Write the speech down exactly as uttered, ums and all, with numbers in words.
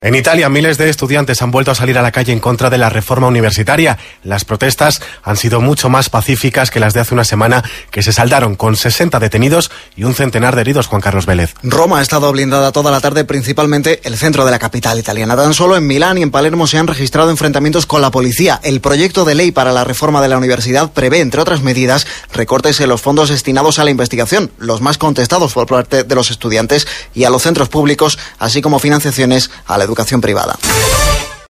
En Italia, miles de estudiantes han vuelto a salir a la calle en contra de la reforma universitaria. Las protestas han sido mucho más pacíficas que las de hace una semana, que se saldaron con sesenta detenidos y un centenar de heridos. Juan Carlos Vélez. Roma ha estado blindada toda la tarde, principalmente el centro de la capital italiana. Tan solo en Milán y en Palermo se han registrado enfrentamientos con la policía. El proyecto de ley para la reforma de la universidad prevé, entre otras medidas, recortes en los fondos destinados a la investigación, los más contestados por parte de los estudiantes, y a los centros públicos, así como financiaciones a la educación privada.